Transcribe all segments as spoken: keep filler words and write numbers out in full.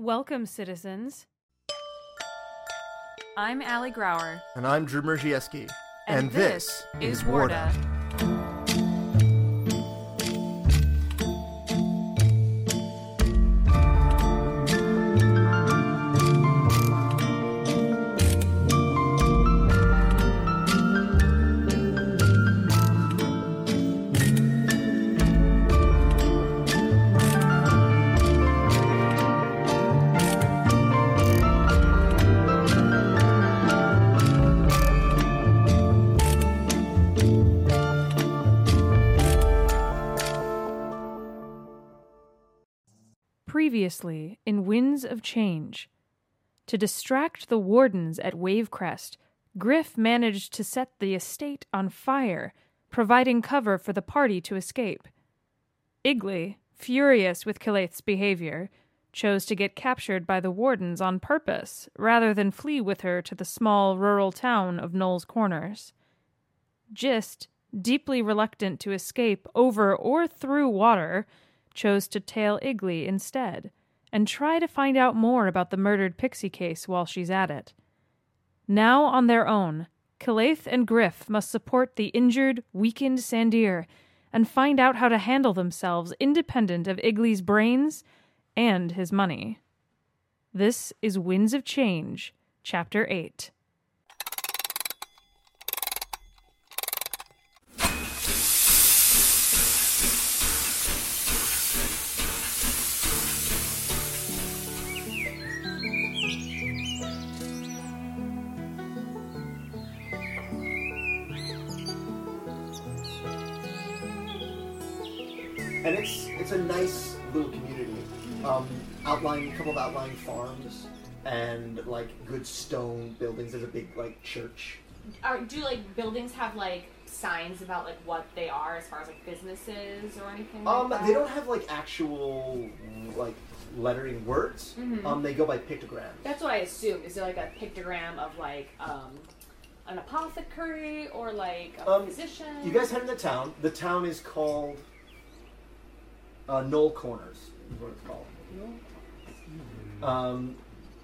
Welcome, citizens. I'm Allie Grauer. And I'm Drew Merzieski. And, And this, this is Warda. Previously in Winds of Change. To distract the wardens at Wavecrest, Griff managed to set the estate on fire, providing cover for the party to escape. Igley, furious with Calaith's behavior, chose to get captured by the wardens on purpose, rather than flee with her to the small rural town of Knoll's Corners. Gist, deeply reluctant to escape over or through water, chose to tail Igley instead, and try to find out more about the murdered Pixie case while she's at it. Now on their own, Calaith and Griff must support the injured, weakened Sandir, and find out how to handle themselves independent of Igley's brains and his money. This is Winds of Change, Chapter eight. And it's it's a nice little community. Um, outlying, a couple of outlying farms and like good stone buildings. There's a big like church. Are, do like buildings have like signs about like what they are as far as like businesses or anything like Um, that? they don't have like actual like lettering words. Mhm. Um, they go by pictograms. That's what I assumed. Is there like a pictogram of like um, an apothecary or like a Um, physician? You guys head into town. The town is called uh, Knoll Corners. Is what it's called. Um,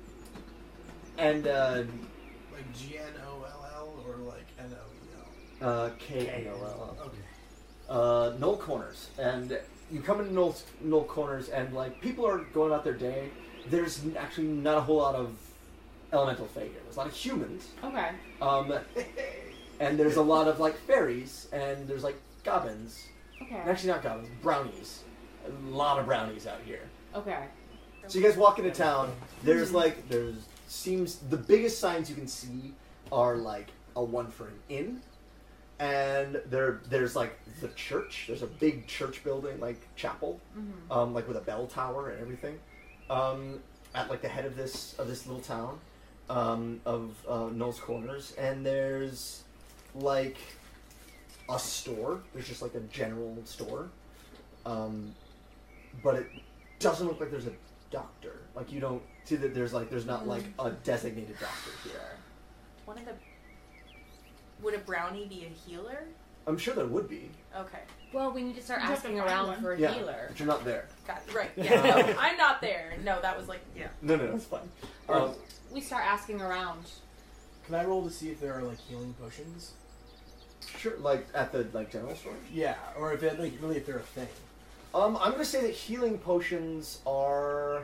and uh, Like G N O L L or like N O E L? uh, K N O L L. Okay. Uh, Knoll Corners, and you come into Knoll, Knoll Corners, and like people are going about their day. There's n- actually not a whole lot of elemental fae here. There's a lot of humans, Okay. um, and there's a lot of like fairies, and there's like goblins. Okay. Actually, not goblins, brownies. A lot of brownies out here. Okay. So you guys walk into town. There's like there's seems the biggest signs you can see are like a one for an inn. And there, there's like the church. There's a big church building, like chapel, Mm-hmm. um, like with a bell tower and everything, um, at like the head of this of this little town, um, of uh, Knoll's Corners. And there's like a store. There's just like a general store, um, but it doesn't look like there's a doctor. Like you don't see that there's like there's not like a designated doctor here. One of the... Would a brownie be a healer? I'm sure there would be. Okay. Well, we need to start You have to asking find around one. for a Yeah, healer. but you're not there. Got it. Right. Yeah. No, I'm not there. No, that was like... Yeah. No, no, no, it's fine. Or- Um, We start asking around. Can I roll to see if there are like healing potions? Sure, like at the like general store. Yeah, or if it, like really if they're a thing. Um, I'm gonna say that healing potions are.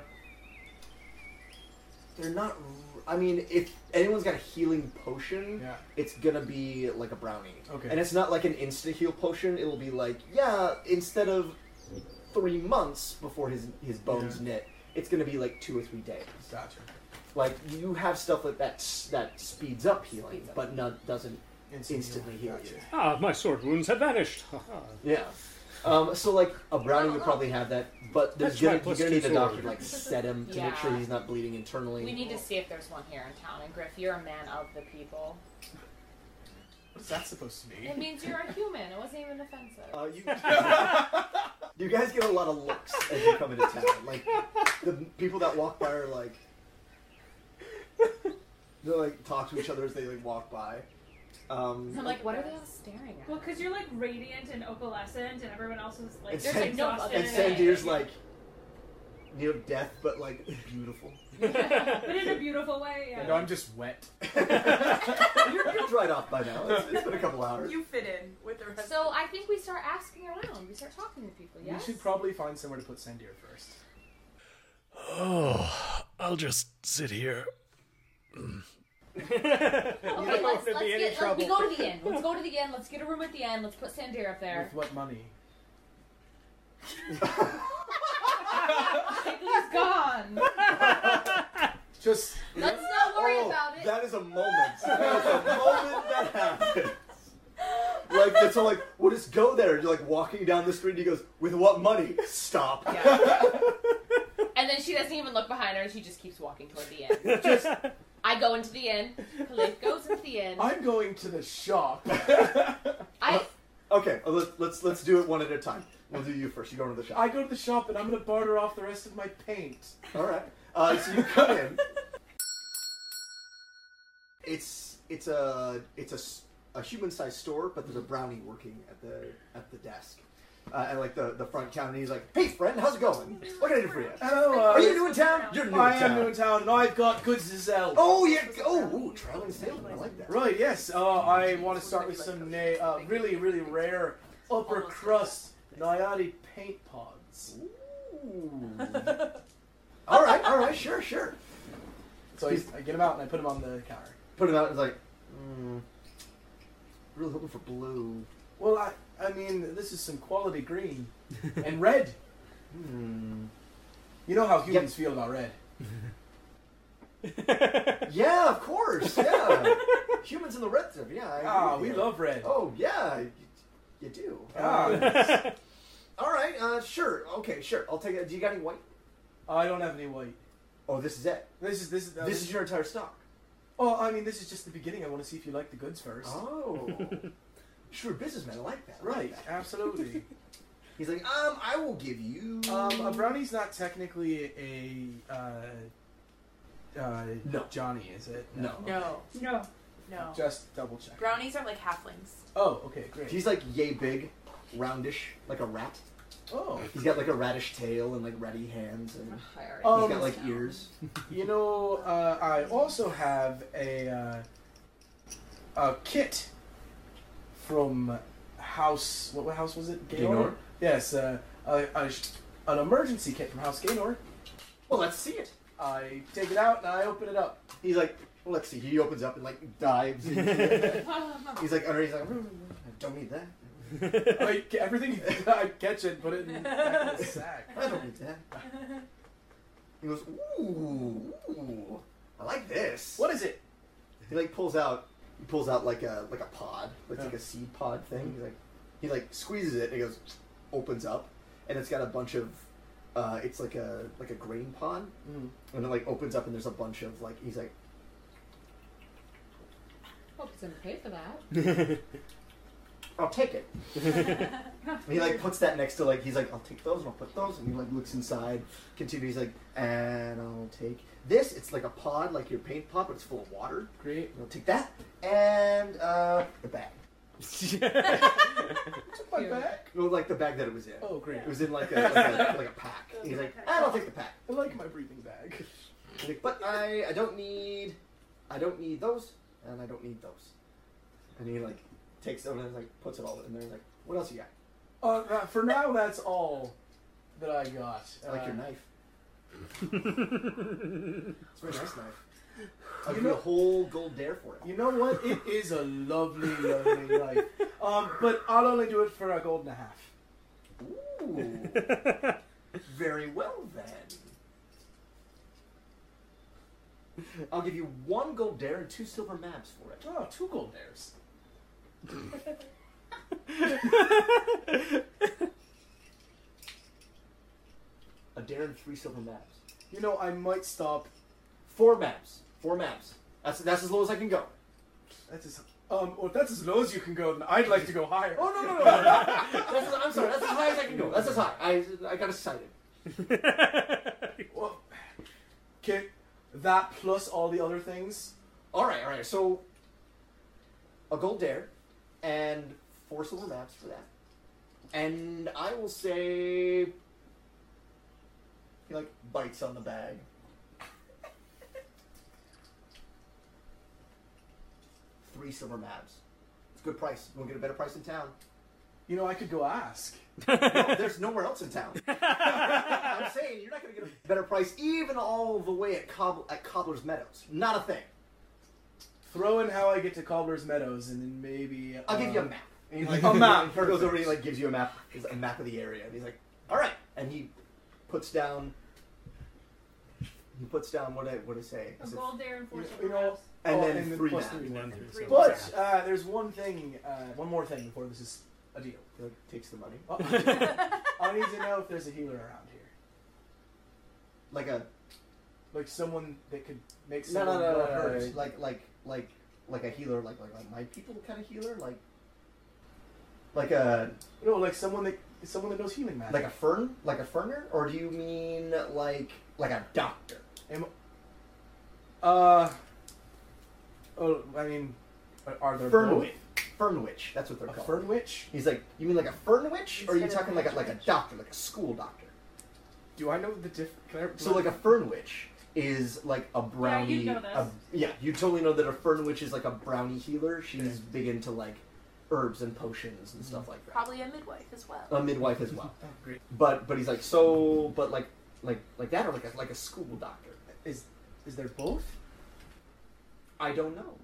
They're not. r- I mean, if anyone's got a healing potion, Yeah. it's gonna be like a brownie. Okay. And it's not like an instant heal potion. It'll be like, yeah, instead of three months before his his bones Yeah. knit, it's gonna be like two or three days. Gotcha. Like you have stuff like that s- that speeds up healing, Speeds up. but not doesn't Instant instantly heal Gotcha. you. Ah, my sword wounds have vanished. Haha. Yeah. Um, so like a brownie would probably have that, but there's That's gonna, my you're plus gonna two need a doctor to sword. like set him to make sure Yeah. he's not bleeding internally. We need to see if there's one here in town. And Griff, you're a man of the people. What's that supposed to be? It means you're a human. It wasn't even offensive. Uh, you, you guys get a lot of looks as you come into town. Like the people that walk by are like, they like talk to each other as they like walk by. Um, I'm like, what are they all staring at? Well, because you're like radiant and opalescent, and everyone else is like and there's, San- like, no exhausted. other and thing. Sandir's like, you know, death, but like beautiful. But in a beautiful way, yeah. And I'm just wet. you're, you're dried off by now. It's, it's been a couple hours. You fit in with the rest. So I think we start asking around. We start talking to people, yes? We should probably find somewhere to put Sandir first. Oh, I'll just sit here. Okay, let's, let's get, let, we go to the inn. Let's go to the inn. Let's get a room at the inn. Let's put Sandir up there. With what money? He's gone. Just Let's not worry oh, about it. That is a moment. That is a moment that happens. Like, it's all like, we'll just go there. You're like walking down the street and he goes, with what money? Stop. Yeah. And then she doesn't even look behind her and she just keeps walking toward the inn. just I go into the inn. Khalid goes into the inn. I'm going to the shop. I Okay, uh, let's, let's let's do it one at a time. We'll do you first. You go to the shop. I go to the shop and I'm gonna barter off the rest of my paint. All right. Uh, so you come in. It's it's a it's a, s- a human-sized store, but there's a brownie working at the at the desk, uh, and like the, the front counter. And he's like, "Hey, friend, how's it going? What can I do for you? Hello, uh, Are you new in town? You're new in I town. am new in town and I've got goods to sell. Oh yeah. Oh, ooh, traveling salesman. I like that. Right, yes. Uh, I want to start with some na- uh, really, really rare upper crust Nayati paint pods. Ooh. all right. All right. Sure. Sure. So I, I get them out and I put them on the counter. Put it out. And it's like, mm, really hoping for blue. Well, I, I mean, this is some quality green and red. Hmm. You know how humans feel about red. Yeah, of course. Yeah. Humans in the red stuff. Yeah. I agree Ah, with we you. love red. Oh yeah, you, you do. Ah, Um, all right. Uh, sure. Okay. Sure. I'll take it. Do you got any white? I don't have any white. Oh, this is it. This is this is uh, This is your entire stock. Oh, I mean, this is just the beginning. I want to see if you like the goods first. Oh. Sure, businessman. I like that. I like Right, that. absolutely. He's like, um, I will give you. um, a brownie's not technically a uh, uh, No. Johnny, is it? No. No, no. no. Just double check. Brownies are like halflings. Oh, okay, great. He's like yay big, roundish, like a rat. Oh, He's got like a radish tail and like ratty hands, and I already Um, he's got like ears. you know, uh, I also have a uh, a kit from House. What, what house was it? Gaynor? Yes, uh, a, a, sh- an emergency kit from House Gaynor. Well, let's see it. I take it out and I open it up. He's like, well, let's see. He opens up and like dives into it. He's like, under. He's like, "Mm, I don't need that. I, everything I catch it, put it in, back in the sack. I don't need that. He goes, ooh, ooh, I like this. What is it? He like pulls out, he pulls out like a like a pod, it's like Yeah. a seed pod thing. He's like, he like squeezes it and it goes, opens up, and it's got a bunch of, uh, it's like a like a grain pod, Mm. and it like opens up and there's a bunch of like he's like, Hope he's gonna pay for that. I'll take it. And he like puts that next to like he's like I'll take those and I'll put those and he like looks inside, continues he's like and I'll take this. It's like a pod like your paint pod, but it's full of water. Great. I'll take that and uh the bag. Took my Cute. back. No, like the bag that it was in. Oh, great. It was in like a like a, like a pack. He's like, and I'll take the pack. I like my breathing bag. He's like, but I I don't need I don't need those and I don't need those. And he like takes them and like puts it all in there. He's like, what else you got? Uh, uh, for now, that's all that I got. I like Uh, your knife. It's a very nice knife. I'll You give you know- a whole gold dare for it. You know what? It is a lovely, lovely knife. Um, but I'll only do it for a gold and a half. Ooh. Very well then. I'll give you one gold dare and two silver maps for it. Oh, two gold dares. A dare and three silver maps. You know, I might stop. Four maps. Four maps. That's that's as low as I can go. That's as, um, well, if that's as low as you can go, then I'd like to go higher. Oh no no no! no. That's as, I'm sorry. That's as high as I can go. That's as high. I I got excited. Well, okay, that plus all the other things. All right all right. So a gold dare and four silver maps for that. And I will say He like bites on the bag. Three silver mabs. It's a good price. You want to get a better price in town? You know, I could go ask. No, there's nowhere else in town. I'm saying you're not going to get a better price even all the way at, Cob- at Cobbler's Meadows. Not a thing. Throw in how I get to Cobbler's Meadows, and then maybe... I'll uh, give you a map. And he's like, a map. He goes over and he like gives you a map. He's a map of the area. And he's like, all right. And he puts down... He puts down, what did I, what did I say? A Is it- gold dare and four You silver know, mabs. And oh, then and then three plus maps. three. One, Three three, more. But uh, there's one thing, uh, one more thing before this is a deal. He like, takes the money. Oh, I need to know if there's a healer around here. Like a... Like someone that could make No, no, someone no, grow no, no, herbs. no. Like, like, like, like a healer, like, like, like my people kind of healer? Like... Like a... No, like someone that someone that knows healing magic. Like a fern? Like a ferner? Or do you mean like like a doctor? Am, uh. Oh, I mean, are there Fern both? witch. Fern witch. That's what they're A called. fern witch? He's like, you mean like a fern witch? Or are you Instead of talking like a magic like a witch. doctor, like a school doctor? Do I know the difference? So like a fern witch is like a brownie. you'd know this. A, yeah, you totally know that a fern witch is like a brownie healer. She's Okay. big into like herbs and potions and stuff like that. Probably a midwife as well. A midwife as well. Oh, great. But but he's like so but like like like that or like a like a school doctor. Is is there both? I don't know.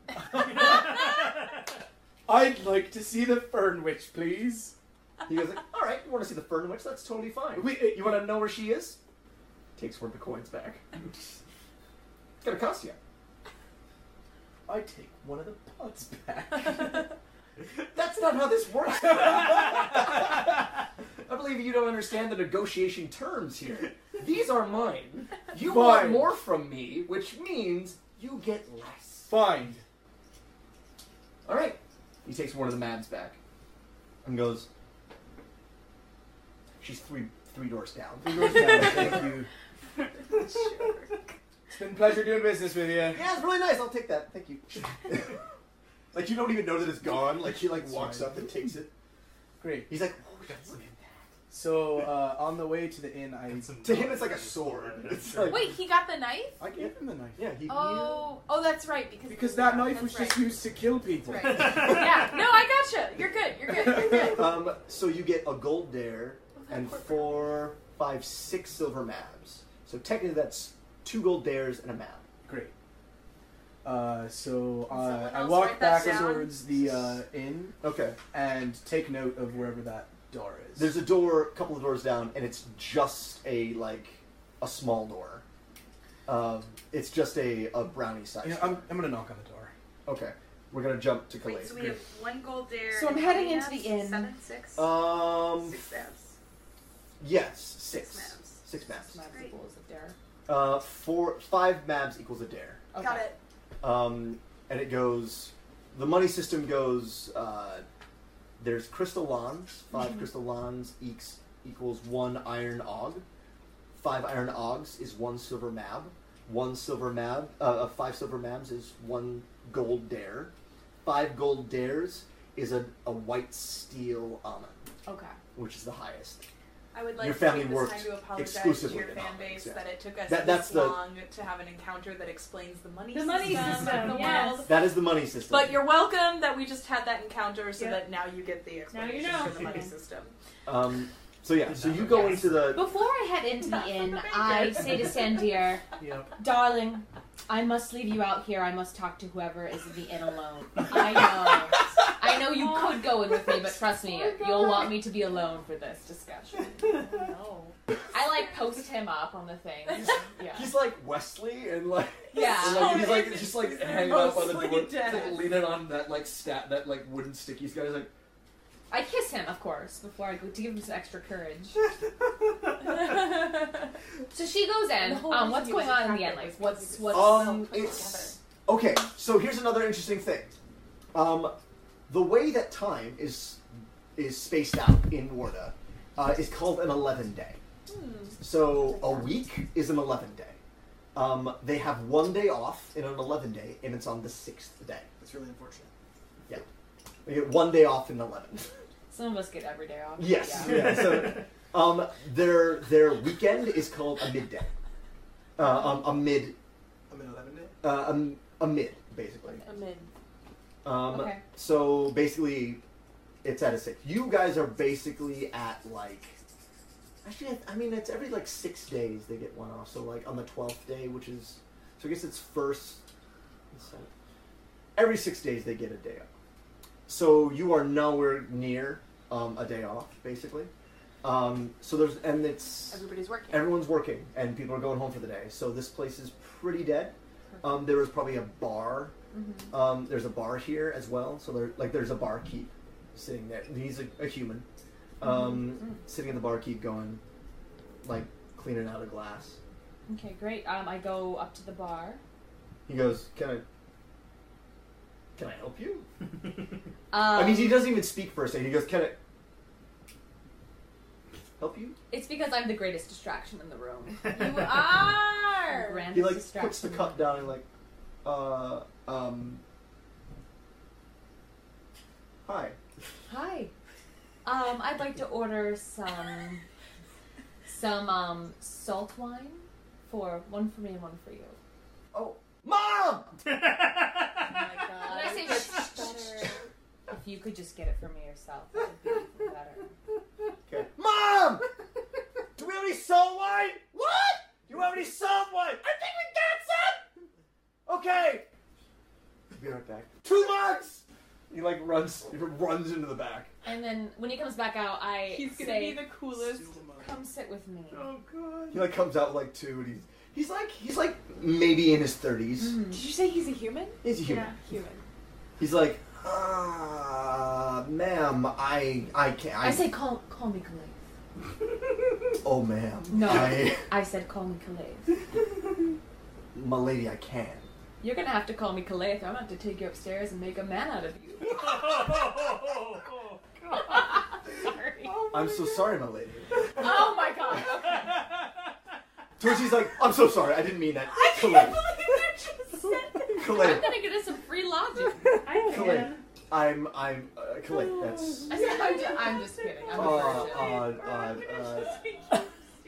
I'd like to see the fern witch, please. He goes like, all right, you want to see the fern witch? That's totally fine. We- you want to know where she is? Takes one of the coins back. It's gonna cost you. I take one of the pots back. That's not how this works. I believe you don't understand the negotiation terms here. These are mine. You want Fine. more from me, which means you get less. Fine. All right. He takes one of the mabs back and goes. She's three three doors down. Three doors down, thank you. It's been a pleasure doing business with you. Yeah, it's really nice. I'll take that. Thank you. Like you don't even know that it's gone. Like she like That's walks right. up and takes it. Great. He's like, oh, look at that. So uh, on the way to the inn, I To him, it's like a sword. It's like, Wait, he got the knife? I gave him the knife. yeah, he. Oh, oh, that's right. Because Because that knife that's was right. just used to kill people. That's right. Yeah. No, I gotcha. You're good. You're good. You're good. He, um. So you get a gold dare that and poor four, five, six silver mabs. So technically, that's two gold dares and a mab. Great. Uh, so uh, Someone I else walk write that back down? towards the uh, inn Okay. and take note of wherever that door is. There's a door, a couple of doors down, and it's just a like a small door. Um, it's just a, a brownie size. You know, I'm, I'm gonna knock on the door. Okay, we're gonna jump to Calais. Wait, so we have one gold dare. So I'm and heading how many into the mabs? inn. Seven, six, Um, six mabs. yes, six, Six mabs. six mabs. Mabs Great. equals a dare. Uh, four, five mabs equals a dare. Okay. Got it. Um, and it goes. The money system goes. Uh, there's crystal wands. Five crystal wands eeks, equals one iron og. Five iron ogs is one silver mab. One silver mab. Uh, uh, five silver mabs is one gold dare. Five gold dares is a, a white steel almond, Okay. which is the highest. I would like Your to family take this worked time to apologize to exclusively your in fan almonds, base yeah. that it took us That- that's this the- long to have an encounter that explains the money The system money system, of the yes. world. That is the money system. But you're welcome that we just had that encounter so Yep. that now you get the Now explanation you know. for the money system. Um, so yeah, so you go Yes. into the. Before I head into the inn, I say to Sandir, Yep. darling, I must leave you out here. I must talk to whoever is in the inn alone. I know. I know you could go in with me, but trust me, you'll want me to be alone for this discussion. No. I like post him up on the thing. Yeah. He's like Wesley and like. Yeah. And, like, he's like It's just like just hanging up on the mostly door, dead. like, leaning on that like stat that like wooden stick he's got. He's like, I kiss him, of course, before I go to give him some extra courage. So she goes in. The whole Um, reason what's he going was on in the end? attractive Like, was what's because what's? well um, put it's okay. So here's another interesting thing. Um, the way that time is is spaced out in Warda uh, is called an eleven day. So a week is an eleven day. Um, they have one day off in an eleven day, and it's on the sixth day. That's really unfortunate. They get one day off in eleven. Some of us get every day off. Yes. Yeah. Yeah. So, Um, their their weekend is called a midday. Uh, um, a mid. A mid eleven day. Uh, a, a mid, basically. A mid. Um, Okay. So basically, it's at a six. You guys are basically at like. Actually, I, I mean, it's every like six days they get one off. So like on the twelfth day, which is, so I guess it's first. Every six days they get a day off. So you are nowhere near um, a day off, basically. Um, so there's and it's Everybody's working. everyone's working and people are going home for the day. So this place is pretty dead. Um, there is probably a bar. Mm-hmm. Um, there's a bar here as well. So there, like, there's a barkeep sitting there. He's a, a human, um, Mm-hmm. sitting at the barkeep, going, like, cleaning out a glass. Okay, great. Um, I go up to the bar. He goes, "Can I? Can I help you?" Um, I mean, he doesn't even speak first. He goes, "Can I help you?" It's because I'm the greatest distraction in the room. You are. Grandest He like distraction. puts the cup down and like, uh, um, hi. Hi. Um, I'd like to order some some um salt wine for one for me and one for you. Oh, Mom! Oh my god. I say better if you could just get it for me yourself. That would be even better. Okay. Mom! Do we have any salt wine? What? Do you have any salt wine? I think we got some! Okay. Be right back. Two mugs! He like runs, he runs into the back. And then when he comes back out, I He's gonna say, be the coolest. "Come sit with me." Oh god. He like comes out with like two and he's, he's like, he's like maybe in his thirties. Mhm. Did you say he's a human? He's a human. Yeah, human. He's like, uh, ma'am, I, I can't. I, I say, "Call, call me Khalif." oh ma'am. No, I, I said, "Call me Khalif." my lady, I can. You're gonna have to call me Khalif. I'm gonna have to take you upstairs and make a man out of you. Sorry. I'm so sorry, my lady. Oh my god. Okay. To which he's like, I'm so sorry, I didn't mean that. I Khalid. can't believe you just said that. I'm Khalid. gonna get us some free lodging. I Khalid. can. I'm, I'm, uh, Khalid, that's, I said, I'm, just, I'm just kidding. I'm uh, a virgin. uh, uh, uh,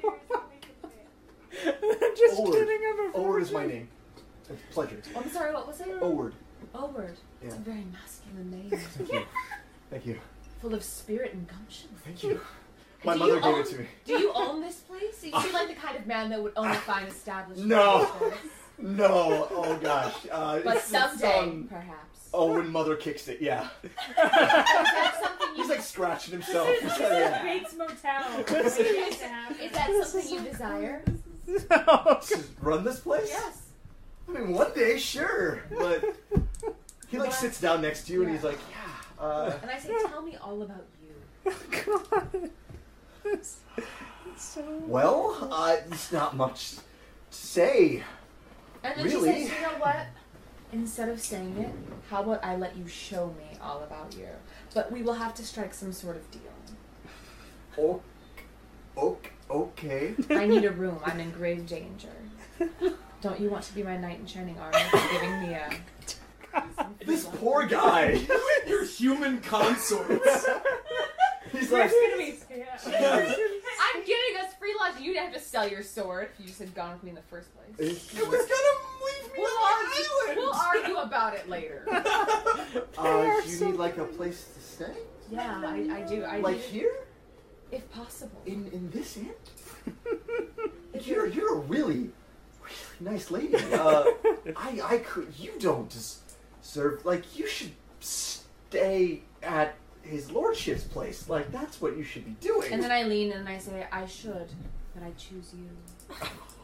Just Oward. kidding, I'm a Oward is my virgin. name. It's a pleasure. I'm sorry, what was it? Oward. Oward. It's Yeah. a very masculine name. Thank you. Thank you. Full of spirit and gumption. Thank you. My Do mother you gave own- it to me. Do you own this place? You seem like the kind of man that would own a fine establishment. No. like this. No, oh gosh. Uh, But it's- it's, someday, um, perhaps. Oh, when mother kicks it, yeah. Is that something you He's like scratching himself. This is Yeah. Bates Motel. This What is- needs to happen? Is that something you desire? Just run this place? Yes. I mean, one day, sure. But he like sits down next to you and he's like, yeah. Uh, And I say, tell me all about you. God. It's, it's so... well, uh, it's not much to say. And then Really? she says, you know what? Instead of saying it, how about I let you show me all about you? But we will have to strike some sort of deal. Oh, okay. okay. I need a room. I'm in grave danger. Don't you want to be my knight in shining armor for giving me a... This poor guy. Your human consorts. He's like, There's gonna be yeah. I'm giving us free lodging. You'd have to sell your sword if you just had gone with me in the first place. it was gonna leave me We'll on argue, the island. we'll argue about it later. Uh, do you need like a place to stay? Yeah, I, I do. I Like do. here? If possible. In in this inn? You're you're a really, really nice lady. Uh, I I could. You don't deserve. Like you should stay at his lordship's place. Like that's what you should be doing. And then I lean in and I say, I should, but I choose you.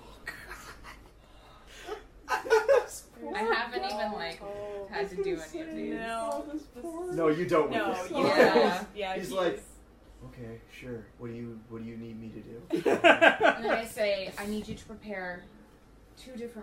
I haven't even like had to do any of these. No. no, you don't. No. with this. You Yeah. yeah. He's he like- is. Okay, sure. What do you What do you need me to do? And then I say, I need you to prepare two different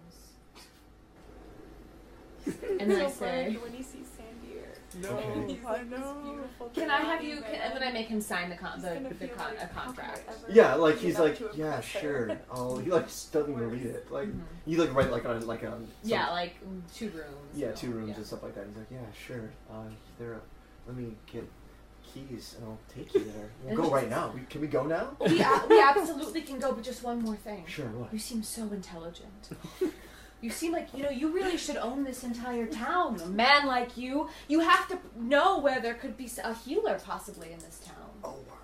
rooms. And then I So say, funny when he sees Sandier. No, Okay. He's I like know. this beautiful. can I have you? guy, Can, and then I make him sign the con, he's the, gonna the, feel con, like, a how can I contract. ever Yeah, like be he's enough like, to yeah, impress her? sure. Oh, he like just doesn't even read it. Like Mhm. you like write like on like a some- Yeah, like mm, two rooms. yeah, and two all, rooms yeah. and stuff like that. He's like, yeah, sure. Uh, there. Let me get keys, and I'll take you there. We'll go right now. We, can we go now? We, a- we absolutely can go, but just one more thing. Sure, what? You seem so intelligent. You seem like, you know, you really should own this entire town. A man like you, you have to know where there could be a healer possibly in this town. Oh, word,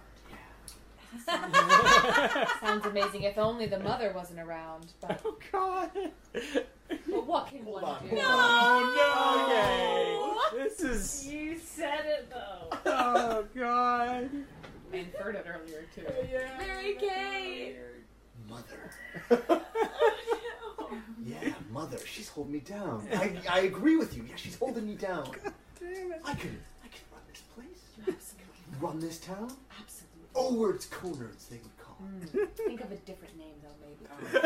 yeah. Sounds amazing. If only the mother wasn't around. But, Oh God. but what can Hold one on, do? hold Oh on. no. Okay. This is. You said it though. Oh God. I inferred it earlier too. Yeah. Mary Kate. Mother. Yeah, mother. She's holding me down. I, I agree with you. Yeah, she's holding me down. Damn it. I can I can run this place. You absolutely. Run this town. Absolutely. Owards Conards, they would call it. Mm. Think of a different name though, maybe.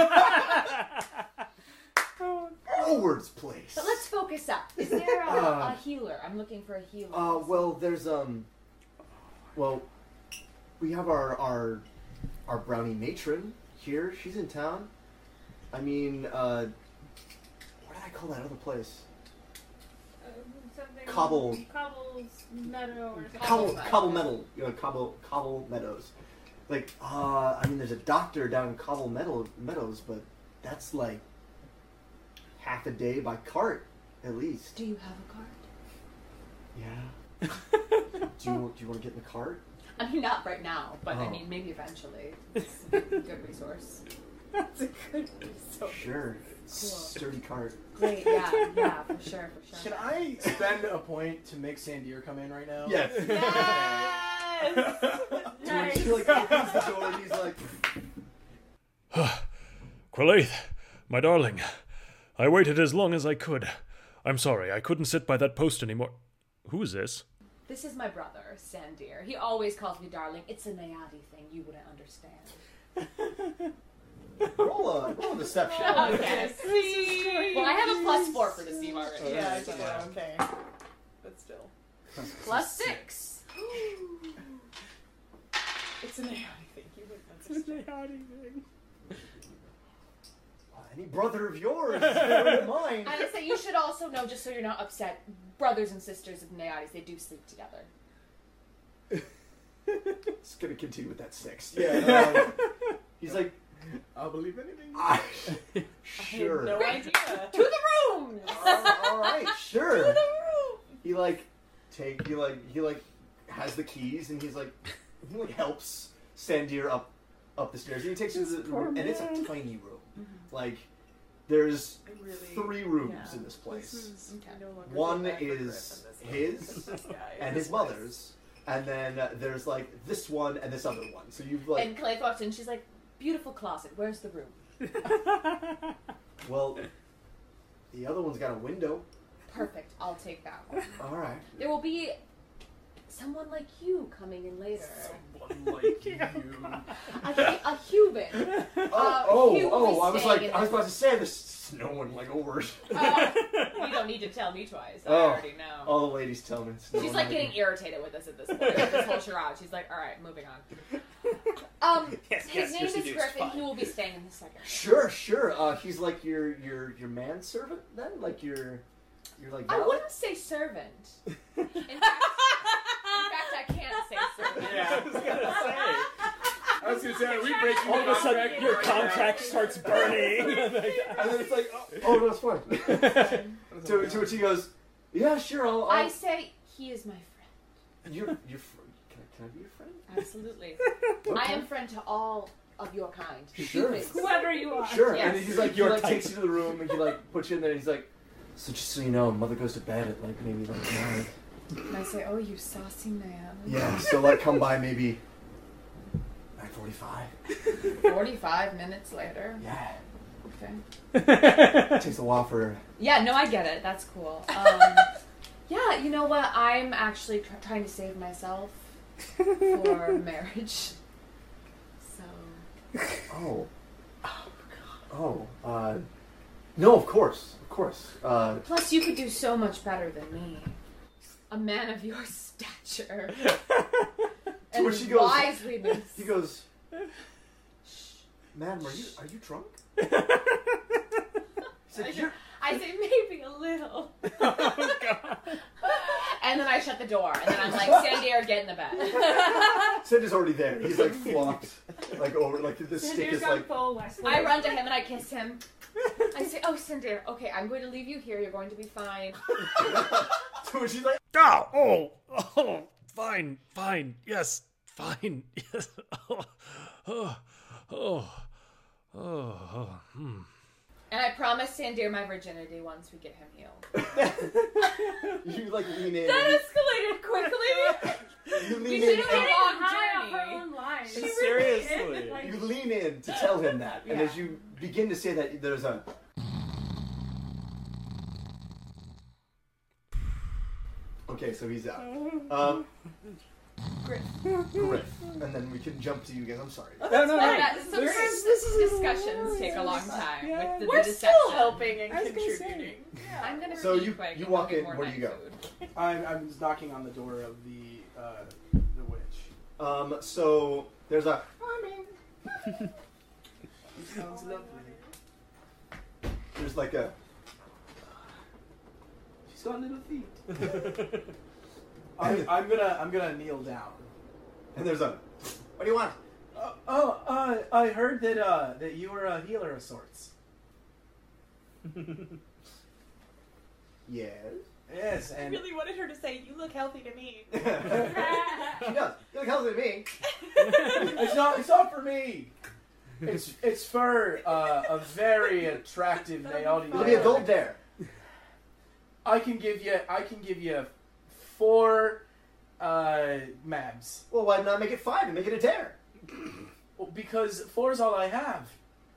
Oh, Owards place. But let's focus up. Is there a, Uh, a healer? I'm looking for a healer. Uh, well, there's um, well, we have our our our brownie matron here. She's in town. I mean, uh, what did I call that other place? Uh, something. Cobble. Cobble's Meadow or something. Cobble, Meadows. Cobble Meadow, you know, Cobble, Cobble Meadows. Like, uh, I mean, there's a doctor down in Cobble Meadow, Meadows, but that's like half a day by cart, at least. Do you have a card? Yeah. do you do you want to get in the cart? I mean, not right now, but I Oh. mean, maybe eventually. It's a good resource. that's a good result. Sure. Sturdy cart. Great, yeah, yeah, for sure, for Can sure. I spend a point to make Sandir come in right now? Yes. Yes! To which he like opens the door and he's like, Quelaith, my darling, I waited as long as I could. I'm sorry, I couldn't sit by that post anymore. Who is this? This is my brother, Sandir. He always calls me darling. It's a Nayati thing. You wouldn't understand. roll a roll a deception. Okay. Well, I have a plus four for deceive already. Yeah, so- yeah, okay. But still. Plus six. It's an A I thing. You wouldn't understand. Any brother of yours, never mind. I would say you should also know, just so you're not upset, brothers and sisters of Nayatis, they do sleep together. Just gonna continue with that six. Yeah. Um, he's like, I'll believe anything. I, sure. I had no idea. To the room! all, all right, sure. To the room! He like take he like he like has the keys and he's like he like helps Sandir up up the stairs and he takes you to the Poor room and it's a man. tiny room. Like there's I really, three rooms yeah. in this place. This is no longer One the back is of Griff his, and this guy, and this his place. mother's, and then uh, there's like this one and this other one. So you've like And Clay walks in, she's like, beautiful closet, where's the room? well, the other one's got a window. Perfect, I'll take that one. All right. There will be someone like you coming in later. Someone like you. A, hu- a human. Oh, Uh, oh, he will oh! be I was staying like, in I was this- about to say there's no one like over. Uh, you don't need to tell me twice. I Oh. already know. All the ladies tell me. It's no She's one like getting you. irritated with us at this point. With this whole charade. She's like, all right, moving on. Um, Yes, his yes, name you're is seduced, Griffin. fine. He will be staying in the second. Sure, sure. Uh, he's like your your your manservant then, like your you're like. I valet? wouldn't say servant. In fact, in fact, I can't say servant. Yeah, I was gonna say. I was gonna say, are we breaking All of a the sudden, contract your right contract now? starts burning. And then it's like, oh, oh no, it's fine. to, to which he goes, yeah, sure. I'll. I'll I say he is my friend. You're you're. Fr- can I can I be your friend? Absolutely. I am friend to all of your kind. Sure. Humans. Whoever you are. Sure. Yes. And he's like, he Your like type. takes you to the room and he like puts you in there. and He's like, so just so you know, mother goes to bed at like maybe like nine. And I say, oh, you saucy man. Yeah. So like come by maybe nine forty-five. forty-five minutes later. Yeah. Okay. It takes a while for. Yeah, no, I get it. That's cool. Um, yeah, you know what? I'm actually tr- trying to save myself for marriage. So. Oh. Oh. Uh. No, of course, of course. Uh. Plus, you could do so much better than me. A man of your stature. and which he goes- wiseliness. He goes. Madam, are you are you drunk? He said, I, "You're." I say maybe a little. Oh, God. And then I shut the door, and then I'm like, Sandir, get in the bed. Sandier's already there. He's like flopped, like over, like this stick is like. I run to him and I kiss him. I say, "Oh, Sandir, okay, I'm going to leave you here. You're going to be fine." So she's like, Oh, oh, oh, fine, fine, yes, fine, yes. Oh, oh, oh, oh, oh hmm. And I promise Sandir my virginity once we get him healed. you like lean in. That escalated quickly. You We lean should in. have been a and- long High off her journey. own line. She Seriously. really did, like- You lean in to tell him that, and Yeah. as you begin to say that, there's a. Okay, so he's out. Um, Griff. Griff, and then we can jump to you again. I'm sorry. No, no, no. Like that, some This is- this is discussions take a long time Yeah. with the, We're the still deception. helping and I was gonna say. contributing. I'm gonna So pee you- quick you and walk there'll in, be more where do you night go? food. I'm, I'm just knocking on the door of the uh, the witch. Um, so there's a. Sounds lovely. There's like a. She's got little feet. I'm, I'm gonna I'm gonna kneel down. And there's a. What do you want? Uh, oh, uh, I heard that uh, that you were a healer of sorts. Yes. Yes, I and really wanted her to say, "You look healthy to me." She does. You look healthy to me. it's not it's not for me. It's it's for uh, a very attractive Naomi. It'll be a gold dare. I can give you I can give you four uh, mabs. Well, why not make it five and make it a dare? Well, because four is all I have.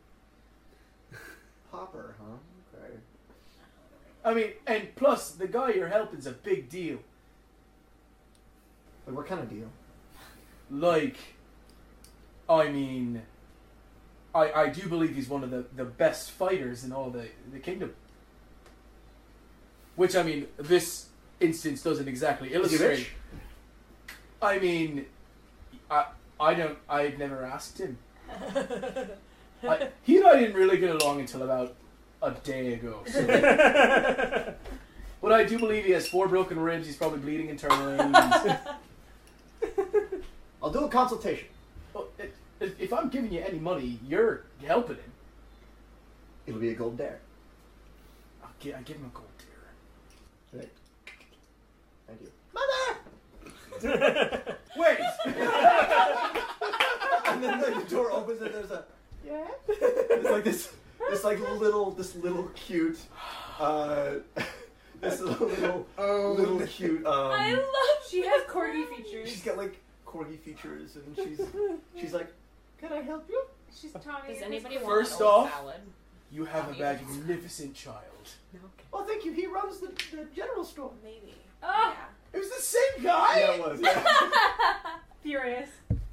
Hopper, huh? Okay. I mean, and plus the guy you're helping's a big deal. Like, what kind of deal? Like, I mean, I I do believe he's one of the, the best fighters in all the, the kingdom. Which, I mean, this instance doesn't exactly Is he illustrate. rich? I mean, I I don't. I've never asked him. I, he and I didn't really get along until about a day ago. So. But I do believe he has four broken ribs. He's probably bleeding internally. I'll do a consultation. Well, it, it, if I'm giving you any money, you're helping him. It'll be a gold dare. I'll gi- I give him a gold tier. Right. Thank you. Mother! Wait! And then the door opens and there's a. Yeah. It's like this, this like little, this little cute, uh, this little, Oh, little cute. Um, I love. She has corgi features. She's got like corgi features, and she's, she's like, "Can I help you?" She's Tommy. Does anybody want First an old off- salad? You have a magnificent child. Oh, thank you. He runs the, the general store. Maybe. Oh, It was the same guy? Yeah, it was. Yeah. furious.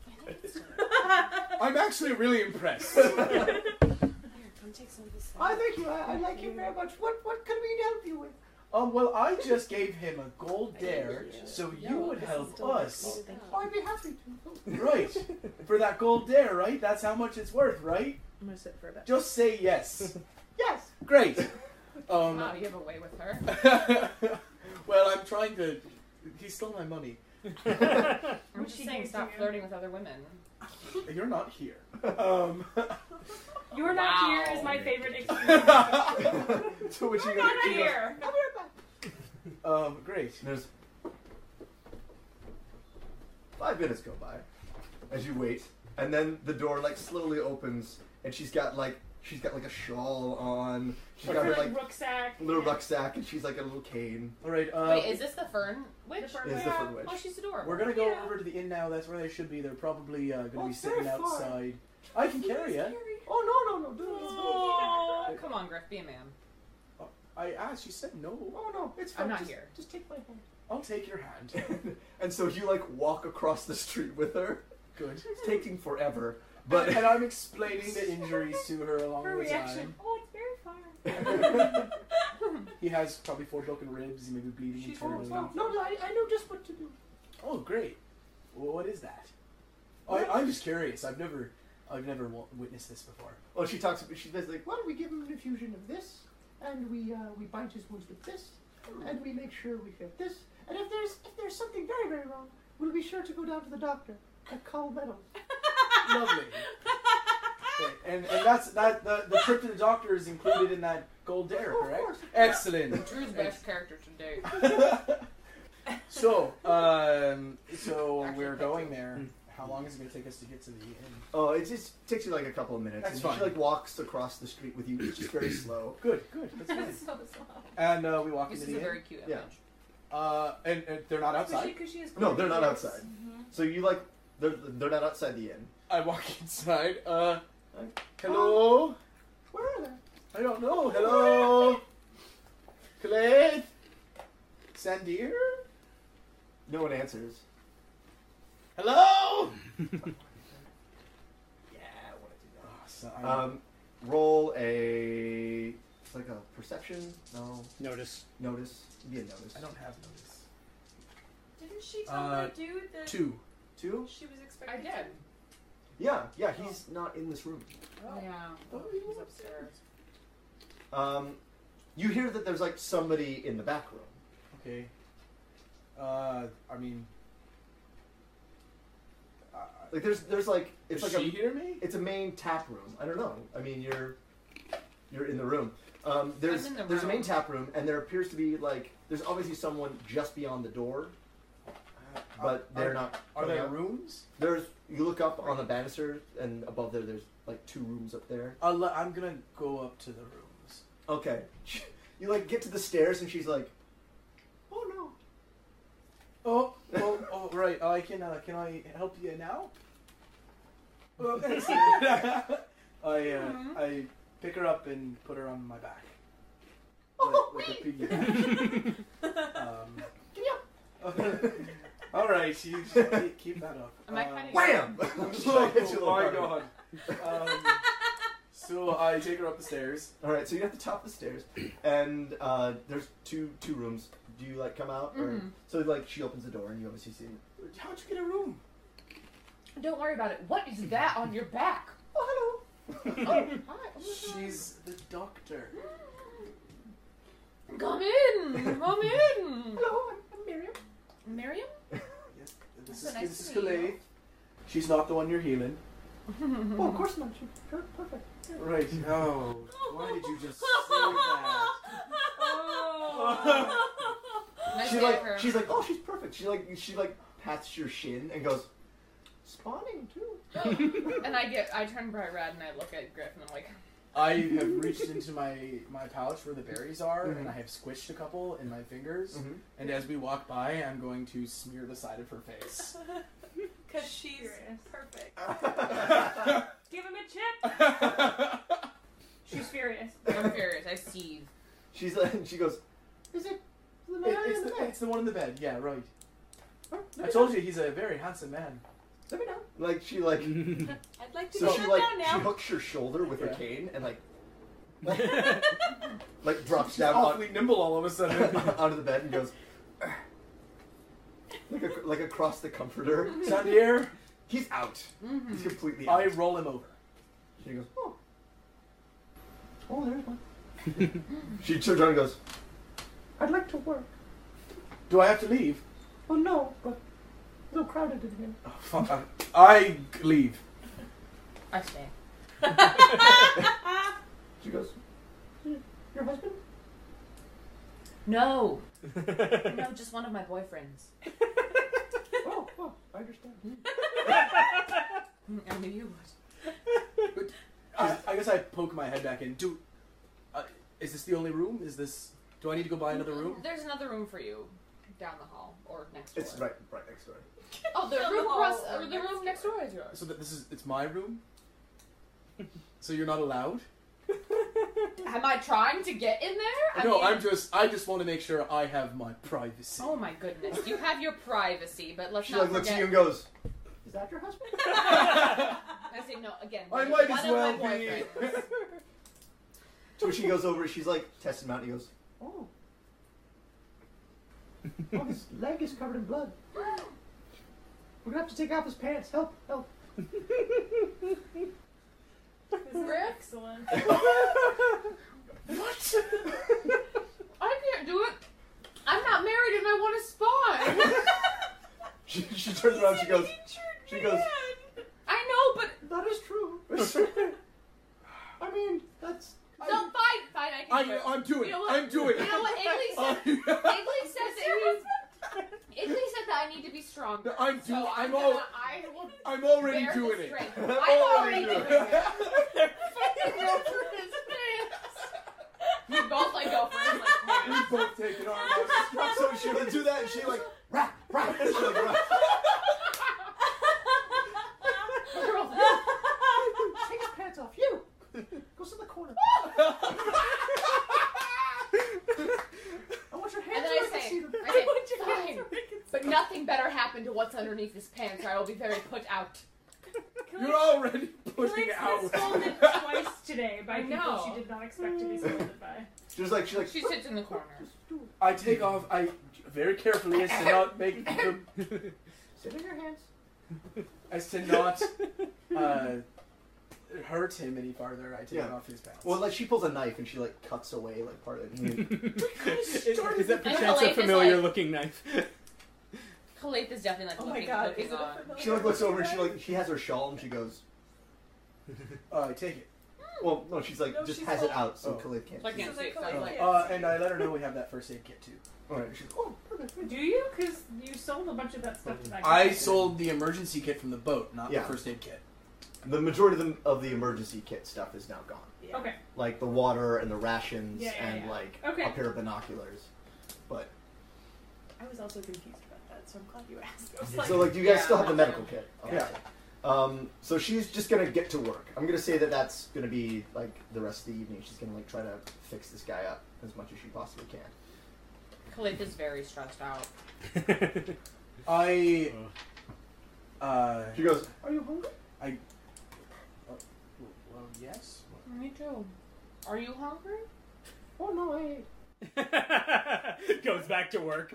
I'm actually really impressed. Here, come take some of this. I thank you. I, I like you very much. What what can we help you with? Um, well, I just gave him a gold dare, so you would help us. Oh, I'd be happy to. Right. For that gold dare, right? That's how much it's worth, right? I'm gonna sit for a bit. Just say yes. Yes. Great. Um, Wow, you have a way with her. well, I'm trying to... He stole my money. I'm just she saying, gave stop to you. flirting with other women. You're not here. Um, You're not Wow. here is my favorite experience. So what you I'm gonna not do? here. um, great. There's five minutes go by as you wait, and then the door like slowly opens, and she's got like she's got like a shawl on. She's got her Her, like like rucksack. little yeah. rucksack, and she's like a little cane. All right. Uh, Wait, is this the Fern Witch? The Fern Is the Yeah. fun witch. Oh, she's adorable. We're gonna go Yeah. over to the inn now. That's where they should be. They're probably uh, gonna Oh, be it's sitting very far. outside. I can carry you. Oh no no no! Do Oh, come on, Griff, be a man. I asked. You said no. Oh no! It's fine. I'm not just, here. Just take my hand. I'll take your hand. And so you like walk across the street with her. Good. It's taking forever, but and I'm explaining the injuries to her along Her the reaction. time. Oh, it's very far. He has probably four broken ribs. He may be bleeding She's internally. almost no, no, I, I know just what to do. Oh, great. Well, what is that? I, I'm just curious. I've never, I've never wa- witnessed this before. Well, she talks. She's basically like, "Why don't we give him an infusion of this, and we uh, we bind his wounds with this, and we make sure we fix this. And if there's if there's something very very wrong, we'll be sure to go down to the doctor at Carl Meadows. Lovely. Okay, and and that's that the, the trip to the doctor is included in that gold dare, Oh, of correct? course. Excellent. Drew's best character today. So, um, so we're going there. How long is it going to take us to get to the inn? Oh, it just takes you like a couple of minutes. That's and fine. She like walks across the street with you. It's just very slow. Good, good. That's fine. So slow. And uh, we walk This into is the a inn. very cute Yeah. image. Uh, and, and they're not outside. Because she, 'cause she has No, they're not yes. outside. So you like they're they're not outside the inn. I walk inside. Uh, hello. Where are they? I don't know. Hello. Clay. Sandir. No one answers. Hello. Yeah, I want to do that. Oh, so I- Um, roll a it's like a perception. No, Notice. notice. It'd be a notice. I don't have notice. Didn't she tell Uh, that dude that Two. Two. she was I expecting? did. Yeah, yeah. He's not in this room. Yeah. Oh, He's upstairs. Um, you hear that there's like somebody in the back room. Okay. Uh, I mean, uh, Like there's there's like it's does like she a hear me? it's a main tap room. I don't know. I mean you're you're in the room. Um, there's I'm in the there's a main room. tap room and there appears to be like there's obviously someone just beyond the door, but Are- they're not. Are coming there out. rooms? There's you look up on the banister and above there there's like two rooms up there. I'll let, I'm gonna go up to the rooms. Okay, you like get to the stairs and she's like, oh no. Oh, oh, oh, right. I can. Uh, can I help you now? Oh, thanks. I uh, I pick her up and put her on my back. Oh, like, like a wait. piggy bank. um, all right, you should keep, keep that up. Am I Um, kinda- Wham! Oh my god. Um, so I take her up the stairs. All right, so you're at the top of the stairs, and uh, there's two two rooms. Do you like come out, or Mhm. so like she opens the door and you obviously see. How'd you get a room? Don't worry about it. What is that on your back? Oh Oh, hi. Oh, my God. She's the doctor. Come in. Come in. hello, I'm, I'm Miriam. Miriam? Yes, this So is nice this is to meet you. Khaled. She's not the one you're healing. Oh, of course not. She- Sure, perfect. Right. Oh, why did you just say that? Oh. Nice She's day like, for her. she's like, oh, she's perfect. She like, she like pats your shin and goes, spawning too. And I get, I turn bright red and I look at Griff and I'm like, I have reached into my, my pouch where the berries are, Mhm. and I have squished a couple in my fingers. Mhm. And as we walk by, I'm going to smear the side of her face. Because she's Furious. perfect. Give him a chip. She's furious. I'm furious. I seethe. She's like, she goes, is it the It- man it's, in the the, bed? it's the one in the bed. Yeah, right. Oh, I let me told know. you he's a very handsome man. Let me know. Like she like, I'd like to so go she down like now. she hooks your shoulder with her Yeah. cane and like, like drops She's down on, awfully nimble all of a sudden. onto the bed and goes, like a, like across the comforter. Sandir, He's out. Mm-hmm. He's completely out. I roll him over. She goes, oh. Oh, there's one. She turns around and goes, I'd like to work. Do I have to leave? Oh, no, but it's a little crowded in here. Oh, fuck. I, I leave. I stay. She goes, your husband? No. No, just one of my boyfriends. Oh, oh, I understand. Mm, I knew you would. I, I guess I poke my head back in. Do, uh, is this the only room? Is this? Do I need to go buy another room? There's another room for you down the hall or next door. It's right, right next door. Oh, the Down the room hall across, or or the next room next door is yours. So that this is it's my room. So you're not allowed? Am I trying to get in there? I no, mean- I'm just. I just want to make sure I have my privacy. Oh my goodness, you have your privacy, but let's She not like looks at forget. you and goes, is that your husband? I say no again. I one might of as well my be. boyfriends. So she goes over, she's like testing him out and he goes, oh. Oh, his leg is covered in blood. We're gonna have to take off his pants. Help, help. This is excellent. What? I can't do it. turns around. She goes. She goes. I know, but That is true. I mean, that's. no, fine, fine. I can do I, it. I'm doing You know it. what? I'm doing You it. know what? Igley said. Igley said that he. Igley said that I need to be stronger. I'm so doing. I'm gonna, all. I will I'm already bear doing the it. strength. I'm I'm already already doing doing it. Fucking go for his pants. We both like go for his like We pants. both take an arm out. So she would do that, and she like rap, rap, and she like rap. Girls, Take his pants off. You. Go sit in the corner. I want your hands. and then I where can say, see them. I say, fine, but nothing better happened to what's underneath his pants, or I will be very put out. You're already putting Khalid's out. been scolded twice today by I people know. she did not expect to be scolded by. She was like, she like. She sits in the corner. I take off. I very carefully as to not make them. Sit in your hands. As to not uh, hurt him any farther. I take Yeah. off his pants. Well, like she pulls a knife and she like cuts away like part of it. Is, is that And perchance a Khalid is familiar like- looking knife? Khalid is definitely like Oh my looking, god, looking is it a on. familiar She like looks over and she like she has her shawl and she goes. Uh, I take it. Well, no, she's like No, just she's has like- it out so Oh. Khalid can't. So I see can't it. see it. So Oh, I'm like, Uh, and I let her know we have that first aid kit too. All right, she's oh, perfect. Do you? Because you sold a bunch of that stuff to that I guy. sold the emergency kit from the boat, not Yeah. the first aid kit. The majority of the, of the emergency kit stuff is now gone. Yeah. Okay. Like the water and the rations Yeah, yeah, and yeah. like Okay. a pair of binoculars. But I was also confused about that, so I'm glad you asked. I was like, so like, do you guys Yeah. still have the medical kit? Yeah. Um, so she's just gonna get to work. I'm gonna say that that's gonna be like the rest of the evening. She's gonna like try to fix this guy up as much as she possibly can. Khalid is very stressed out. I. Uh, She goes, "Are you hungry?" well, yes. Me too. Are you hungry? Oh no, I ate. Goes back to work.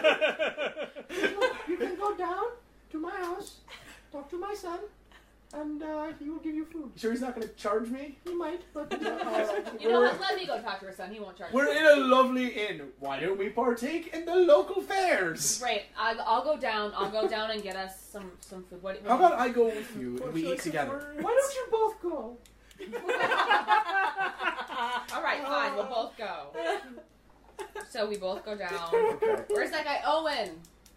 You can go down to my house, talk to my son, and uh, he will give you food. You sure he's not going to charge me? He might, but uh, You know what? Let me go talk to her son. He won't charge We're me. in a lovely inn. Why don't we partake in the local fairs? Great. I'll, I'll go down. I'll go down and get us some, some food. What, what How about I go with you and we eat choice of together? words. why don't you both go? All right, fine. We'll both go. So we both go down. Okay. Where's that guy? Owen.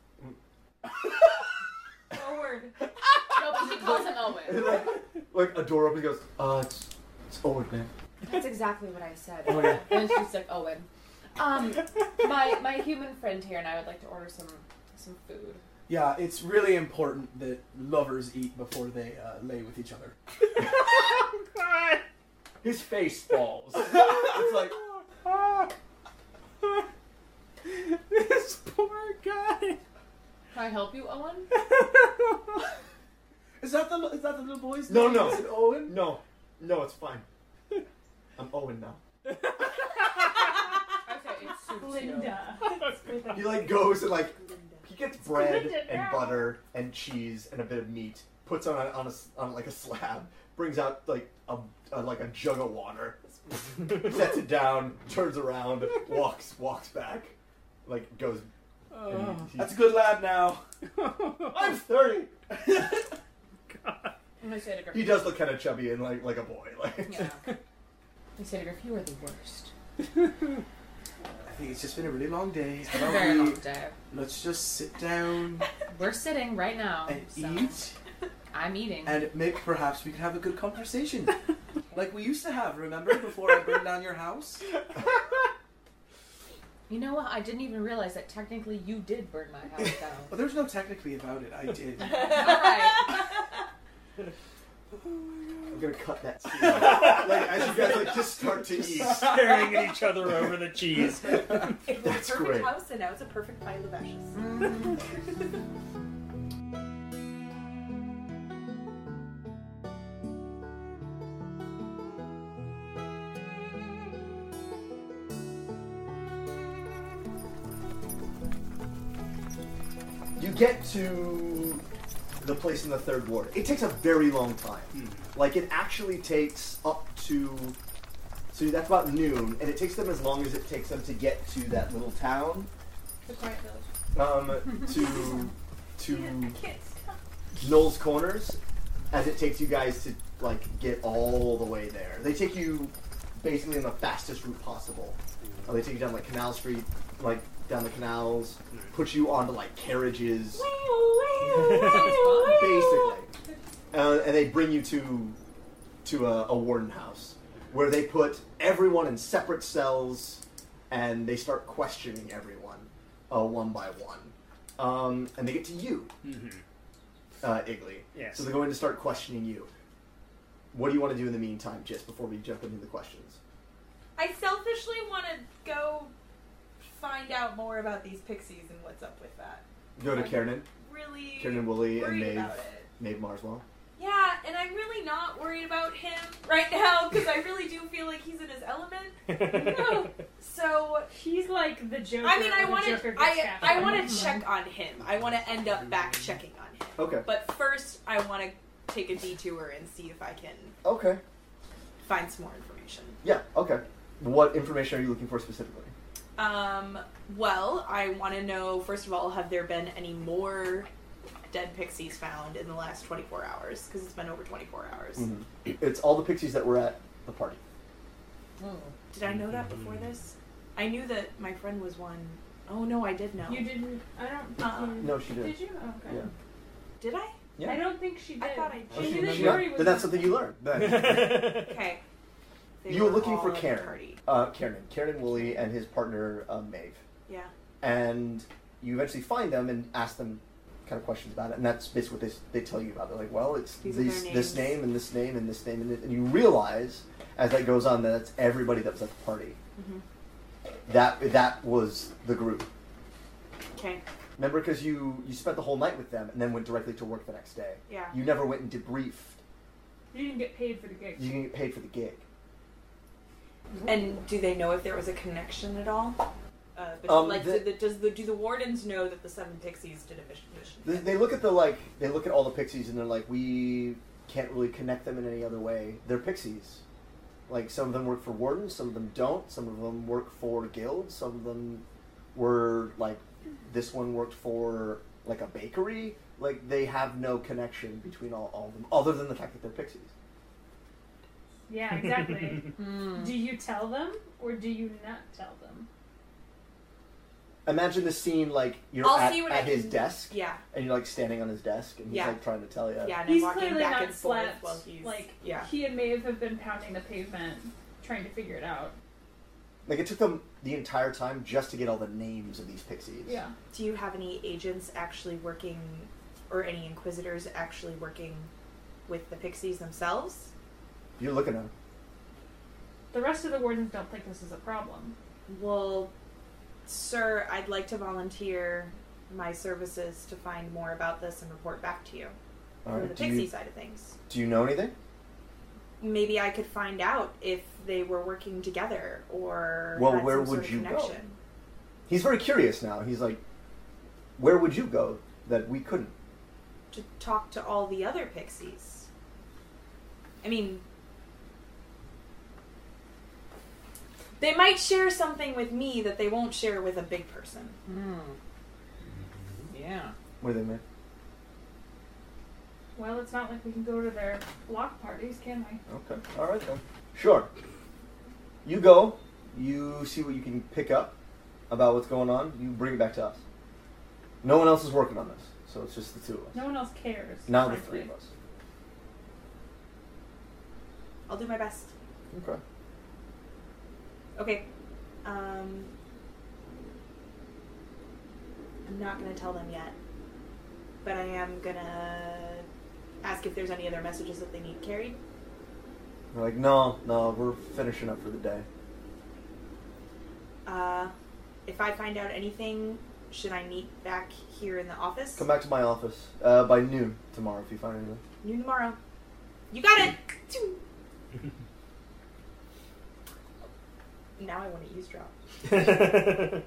Oh, word. No, but she calls him Owen. And like, like a door opens, and goes, uh, it's, it's Owen, man. That's exactly what I said. Oh, yeah. And she's like, Owen. Um, my my human friend here and I would like to order some some food. Yeah, it's really important that lovers eat before they uh, lay with each other. His face falls. It's like, This poor guy. Can I help you, Owen? Is that the is that the little boy's No, name? no. Is it Owen? no, no, it's fine. I'm Owen now. Okay, it's suits you. Linda. He like goes and like he gets bread Linda and now. butter and cheese and a bit of meat, puts on a, on a s- on like a slab, brings out like a, a like a jug of water, sets it down, turns around, walks walks back, like goes. and he- he- That's a good lad now. I'm thirty. I'm gonna say to Griff. He does look kind of chubby and like like a boy. Like Yeah. I say to Griff, you are the worst. I think it's just been a really long day. It's How been a about very we- long day. Let's just sit down We're sitting right now. and so eat, I'm eating. and maybe perhaps we can have a good conversation, like we used to have. Remember before I burned down your house? You know what? I didn't even realize that technically you did burn my house down. Well, there's no technically about it. I did. Alright. I'm gonna cut that scene. Like as you guys like just start to eat. Staring at each other over the cheese. It was a That's perfect great. house, and now it's a perfect pile of ashes. You get to the place in the third ward. It takes a very long time. Like it actually takes up to so that's about noon, and it takes them as long as it takes them to get to that little town. The quiet village. Um, to to Can't stop. Knoll's Corners, as it takes you guys to like get all the way there. They take you basically in the fastest route possible. Uh, they take you down like Canal Street, like down the canals, put you onto like carriages, basically, uh, and they bring you to to a, a warden house where they put everyone in separate cells and they start questioning everyone uh, one by one, um, and they get to you, Mm-hmm. uh, Iggly. Yes. So they're going to start questioning you. What do you want to do in the meantime, just before we jump into the questions? I selfishly want to go find out more about these pixies and what's up with that. Go to I'm Kiernan, Really Kiernan Woolley, and worried Maeve, about it. Maeve Marswell. Yeah, and I'm really not worried about him right now because I really do feel like he's in his element. So He's like the Joker. I mean, I when want the Joker to. gets I captured. I want to check on him. I want to end up back checking on him. Okay. But first, I want to take a detour and see if I can Okay. find some more information. Yeah. Okay. What information are you looking for specifically? Um. Well, I want to know first of all, have there been any more dead pixies found in the last twenty-four hours? Because it's been over twenty-four hours. Mm-hmm. It's all the pixies that were at the party. Did I know that before this? I knew that my friend was one. Oh no, I did know. You didn't. I don't think Uh-uh. you. No, she did. Did you? Oh, okay. Yeah. Did I? Yeah. I don't think she did. I thought I did. Oh, She she knew that she Yuri got- was. then that's something you learned. Then. Okay. They You were were looking all for at the Karen, party. uh, Kiernan, Kiernan Woolley, and his partner uh, Maeve, Yeah. and you eventually find them and ask them kind of questions about it, and that's basically what they, they tell you about. They're like, well, it's These are this, their this names. name and this name and this name, and, it, and you realize as that goes on that it's everybody that was at the party. Mm-hmm. That that was the group. Okay. Remember, because you you spent the whole night with them and then went directly to work the next day. Yeah. You never went and debriefed. You didn't get paid for the gig. You didn't get paid for the gig. And do they know if there was a connection at all? Uh, but Um, like, the- do the, does the do the wardens know that the seven pixies did a mission? They, they look at the like they look at all the pixies and they're like, we can't really connect them in any other way. They're pixies. Like some of them work for wardens, some of them don't. Some of them work for guilds. Some of them were like this one worked for like a bakery. Like they have no connection between all, all of them, other than the fact that they're pixies. Yeah, exactly. Hmm. Do you tell them or do you not tell them? Imagine the scene like you're I'll at, see what at I his can- desk, Yeah. and you're like standing on his desk, and he's Yeah. like trying to tell you. Yeah. And He's I'm walking clearly back not and forth slept. while he's Like yeah. he and Maeve have been pounding the pavement, trying to figure it out. Like it took them the entire time just to get all the names of these pixies. Yeah. Do you have any agents actually working, or any inquisitors actually working with the pixies themselves? You're looking at him. The rest of the wardens don't think this is a problem. Well, sir, I'd like to volunteer my services to find more about this and report back to you All from right. the Do pixie you, side of things. do you know anything? Maybe I could find out if they were working together or Well, had where some sort would of you go? connection. He's very curious now. He's like, where would you go that we couldn't? To talk to all the other pixies. I mean, they might share something with me that they won't share with a big person. Hmm. Yeah. What do they mean? Well, it's not like we can go to their block parties, can we? Okay. All right then. Sure. You go. You see what you can pick up about what's going on. You bring it back to us. No one else is working on this, so it's just the two of us. No one else cares. Now the frankly. three of us. I'll do my best. Okay. Okay. Um, I'm not gonna tell them yet, but I am gonna ask if there's any other messages that they need carried. They're like, no, no, we're finishing up for the day. Uh, if I find out anything, should I meet back here in the office? Come back to my office uh, by noon tomorrow if you find anything. Noon tomorrow. You got it. Now I want to eavesdrop.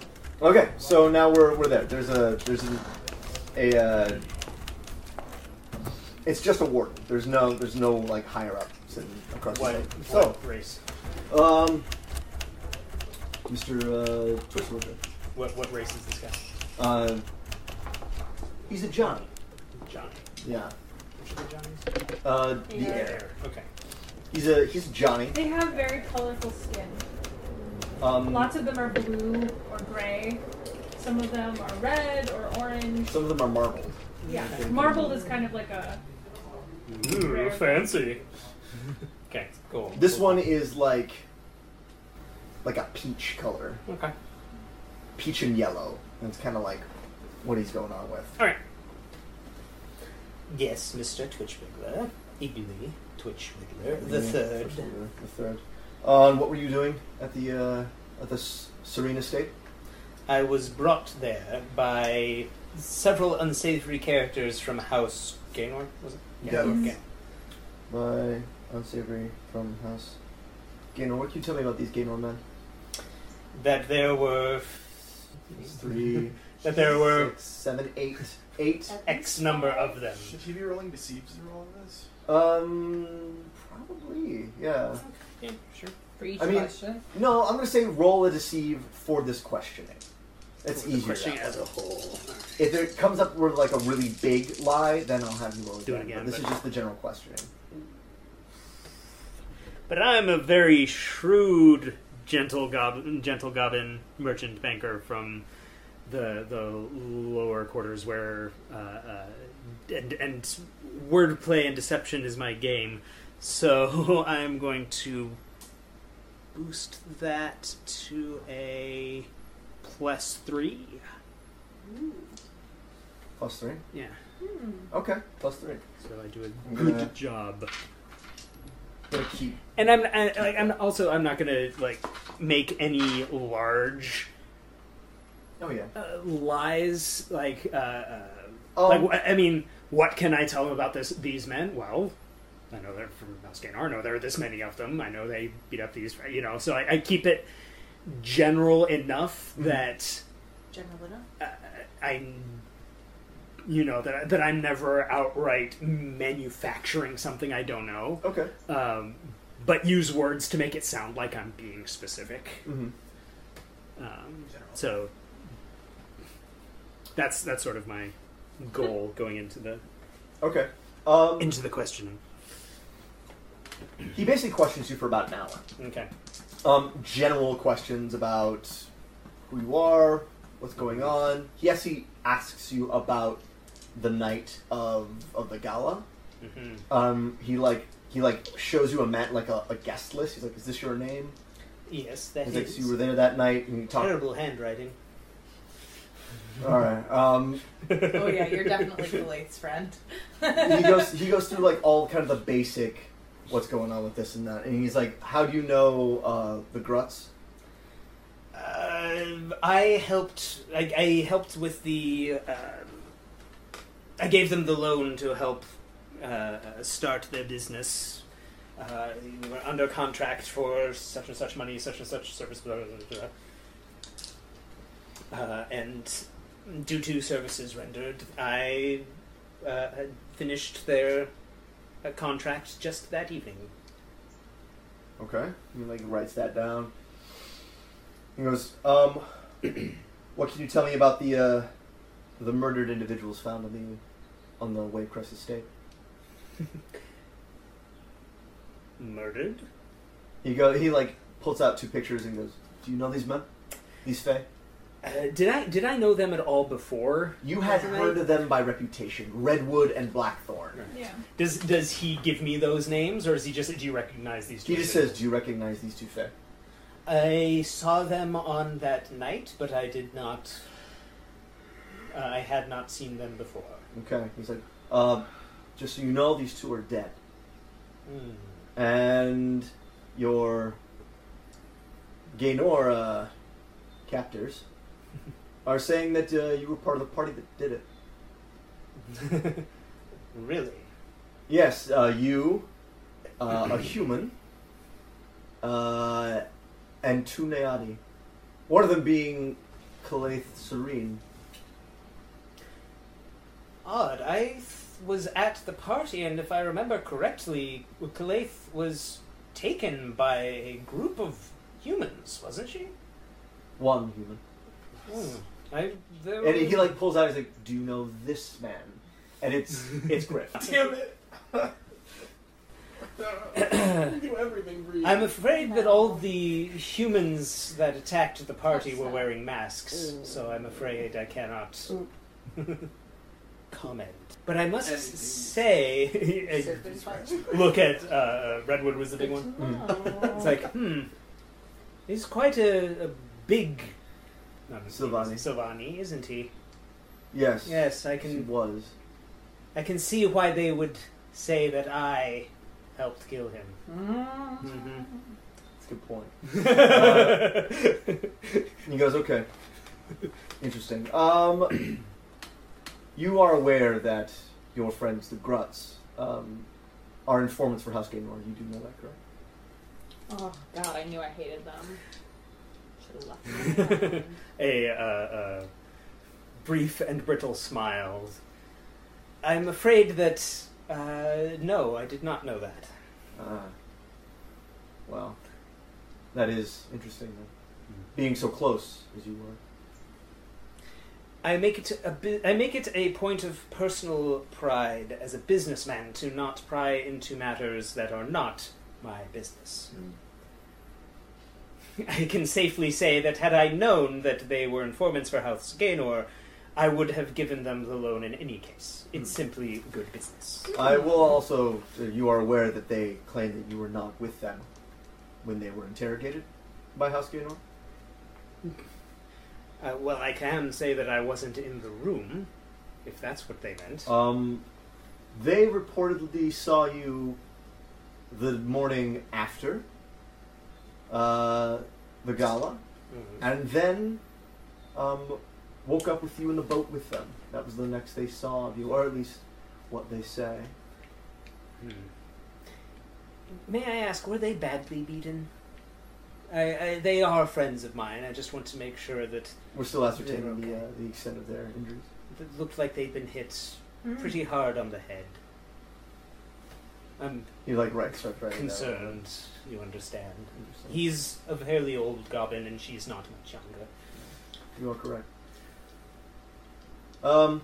Okay, so now we're we're there. There's a there's a, a uh, It's just a warden. There's no, there's no like higher up sitting across What, the way. what So, race? um, Mister Uh, Twistwood. What what race is this guy? Uh, he's a Johnny. Johnny. Yeah. Which of the Johnnies? Uh, the Yeah. heir. Okay. He's a he's a Johnny. They have very colorful skin. Um, Lots of them are blue or gray. Some of them are red or orange. some of them are marbled. Yeah, marbled is kind of like a. Ooh, Rare. fancy. Okay, cool. This cool. one is like like a peach color, Okay. peach and yellow. And it's kind of like what he's going on with. All right. Yes, Mister Twitchwiggler, Igley Twitchwiggler, the Yeah, third. The third. Uh, and what were you doing at the uh, at the S- Serene Estate? I was brought there by several unsavory characters from House Gaynor, was it? Yeah. Gaynor. By unsavory from House Gaynor. What can you tell me about these Gaynor men? That there were Three, that there were six, seven, eight, eight. X number of them. Should he be rolling deceives through all of this? Um, probably, yeah. Yeah, sure. For each I mean- question. No, I'm gonna say roll a deceive for this questioning. It's For the easier. questioning that as way. a whole. If it comes up with like a really big lie, then I'll have you roll Do it again. again, But this but- is just the general questioning. But I'm a very shrewd, gentle goblin, gentle goblin merchant banker from the the lower quarters, where uh, uh, and and wordplay and deception is my game. So I'm going to boost that to a plus three. Plus three. Yeah. Okay, plus three. So I do a I'm good gonna- job. Gonna keep. And I'm I, like I'm also I'm not gonna like make any large Oh yeah. uh, lies. Like uh, uh, Um, like wh- I mean, what can I tell them about this these men? Well, I know they're from Mascanar. I know there are this many of them. I know they beat up these. You know, so I, I keep it general enough Mhm. that General enough. uh, I. You know that that I'm never outright manufacturing something I don't know. Okay. Um, but use words to make it sound like I'm being specific. Mm-hmm. Um, so that's that's sort of my goal going into the Okay. Um, into the questioning. he basically questions you for about an hour. Okay. Um, general questions about who you are, what's going on. Yes, he asks you about the night of of the gala. Mm-hmm. Um, he like he like shows you a mat like a, a guest list. He's like, "Is this your name?" Yes, that He's like, is "So you were there that night," and you talk. terrible handwriting. All right. Um, Oh yeah, you're definitely Galate's friend. he goes he goes through like all kind of the basic what's going on with this and that, and he's like, "How do you know uh, the Gruts?" Uh, I helped. I, I helped with the. Uh, I gave them the loan to help uh, start their business. Uh, we were under contract for such and such money, such and such service, blah, blah, blah, blah. Uh, and due to services rendered, I uh, had finished their uh, contract just that evening. Okay. He like writes that down. He goes, um, "What can you tell me about the uh, the murdered individuals found on the on the Wavecrest estate?" Murdered? He go he like pulls out two pictures and goes, "Do you know these men? These Fae?" Uh, did I did I know them at all before? You had Wasn't I- heard of them by reputation, Redwood and Blackthorn. Yeah. Does does he give me those names, or is he just do you recognize these two? He just says, "Do you recognize these two Fae?" I saw them on that night, but I did not. Uh, I had not seen them before. Okay. He's like, uh, "Just so you know, these two are dead, Hmm. and your Gaynor uh, captors are saying that uh, you were part of the party that did it." Really? Yes, uh, you, uh, a human, uh, and two Nayati. One of them being Kalaith Serene. Odd. I was at the party, and if I remember correctly, Calaith was taken by a group of humans, wasn't she? One human. Hmm. I, there And he, was- he like pulls out. He's like, "Do you know this man?" And it's it's Griff. Damn it! do everything for you. I'm afraid that all the humans that attacked the party were wearing masks, so I'm afraid I cannot comment. But I must Anything. say, look at uh, Redwood was the big one. Mm. It's like, hmm, he's quite a, a big not a Silvani. Silvani, isn't he? Yes. Yes, I He can. was. I can see why they would say that I helped kill him. Mm-hmm. That's a good point. Uh, he goes, "Okay, interesting. Um, you are aware that your friends, the Gruts, um, are informants for House Gaynor. You do know that, correct?" Oh God, I knew I hated them. Should have left them. a uh, uh, brief and brittle smile. I'm afraid that uh, no, I did not know that. Ah. Well, that is interesting. Then. Being so close as you were. I make it a bu- I make it a point of personal pride as a businessman to not pry into matters that are not my business. I can safely say that had I known that they were informants for House Gaynor, I would have given them the loan in any case. It's Hmm. simply good business. I will also. Uh, you are aware that they claim that you were not with them when they were interrogated by House Gaynor. Uh, well, I can say that I wasn't in the room, if that's what they meant. Um, they reportedly saw you the morning after uh, the gala, Mhm. and then um, woke up with you in the boat with them. That was the next they saw of you, or at least what they say. Hmm. May I ask, were they badly beaten? I, I, they are friends of mine. I just want to make sure that We're still ascertaining They're the okay. uh, the extent of their injuries. it looked like they'd been hit pretty hard on the head. I'm You like right, start writing that. concerned, you understand. Interesting. He's a fairly old goblin, and she's not much younger. You are correct. Um,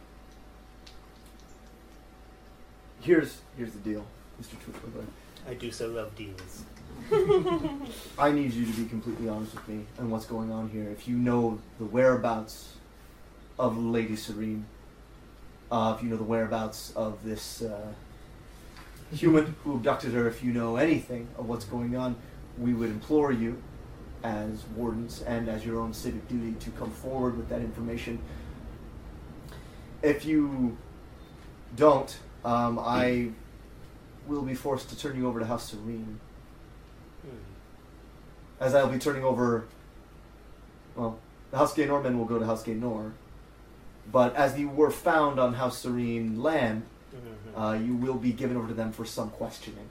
here's here's the deal, Mister Truthful. I do so love deals. I need you to be completely honest with me on what's going on here. If you know the whereabouts of Lady Serene, uh, if you know the whereabouts of this uh, human who abducted her, if you know anything of what's going on, we would implore you, as wardens and as your own civic duty, to come forward with that information. If you don't, um, I will be forced to turn you over to House Serene. Hmm. As I'll be turning over, well, the House Gaynor men will go to House Gaynor, but as you were found on House Serene land, Mhm. uh, you will be given over to them for some questioning.